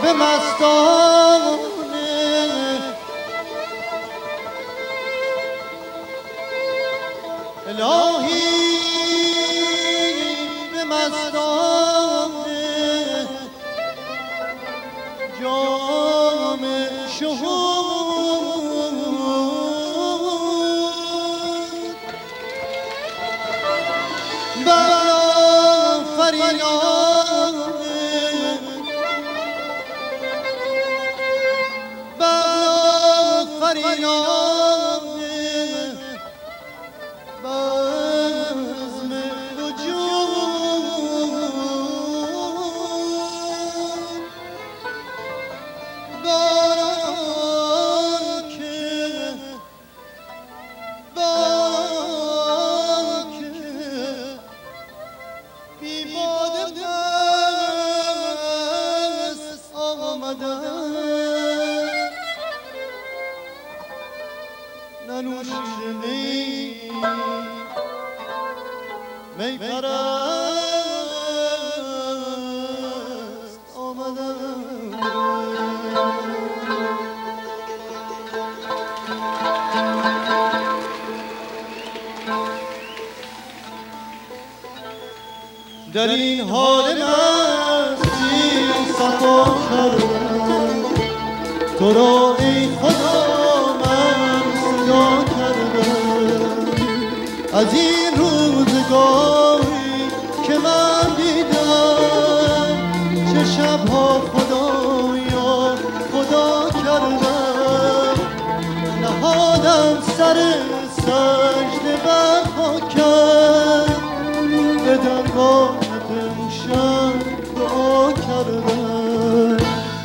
به مستانه الهی به مستانه جام شهود بر فریاد بر فریاد بزم وجود باران که بی باده دست آمدن ننوشیده می پرست آمدن در این حال مستی صفا کردم تو را ای خدا من صدا کردم از این روزگاری که من دیدم چه شبها خدایا خدا کردم نهادم سر سجده بر خاکم به درگاه روشن دعا کردم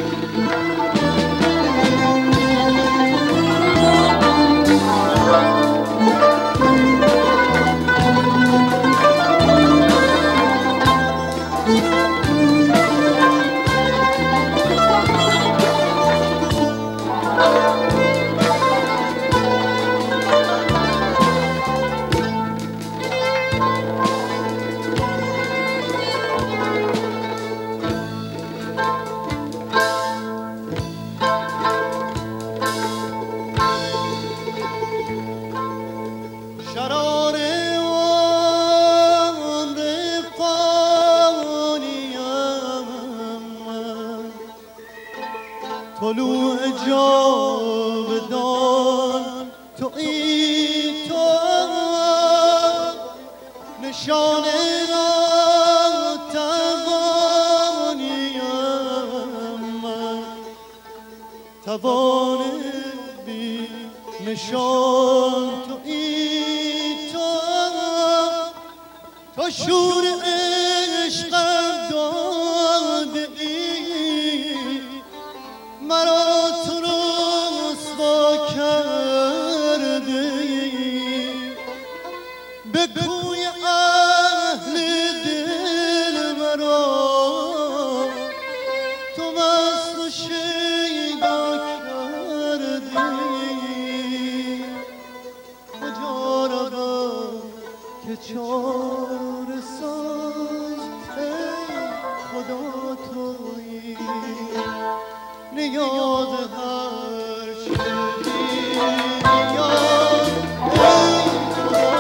شرار عمر فانیم من طلوع جاودان تویی تو نشان ناتوانیم من توان بی نشان تویی تو شور عشقم داده ای مرا تو رسوا کرده ای به کوی اهل دل مرا تو مست و شیدا کرده ای کجا روم که چاره ساز ای خدا تویی نیاز هر شدی نیاز ای خدا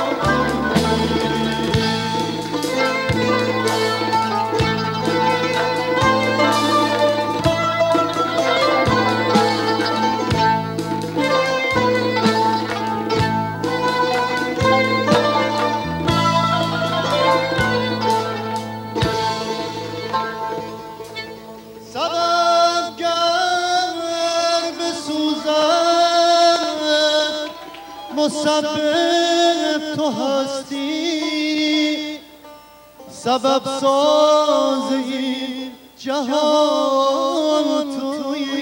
مسبب تو هستی سبب ساز این جهان تویی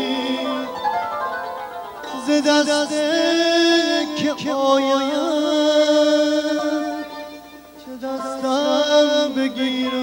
ز دست که آیم چه دستم بگیر